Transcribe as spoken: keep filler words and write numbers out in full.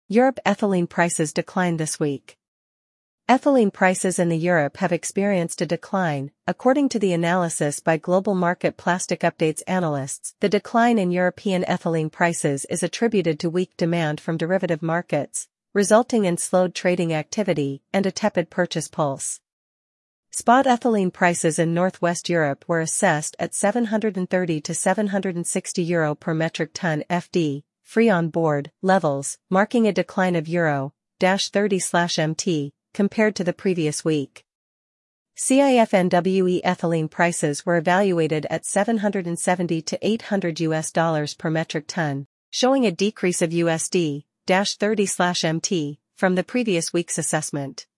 Europe ethylene prices declined this week. Ethylene prices in the Europe have experienced a decline, according to the analysis by Global Market Plastic Updates analysts. The decline in European ethylene prices is attributed to weak demand from derivative markets, resulting in slowed trading activity and a tepid purchase pulse. Spot ethylene prices in Northwest Europe were assessed at seven hundred thirty to seven hundred sixty euro per metric ton F D, free on board levels, marking a decline of euro thirty M T compared to the previous week. C I F N W E ethylene prices were evaluated at seven hundred seventy to eight hundred U S dollars per metric ton, showing a decrease of U S D thirty M T from the previous week's assessment.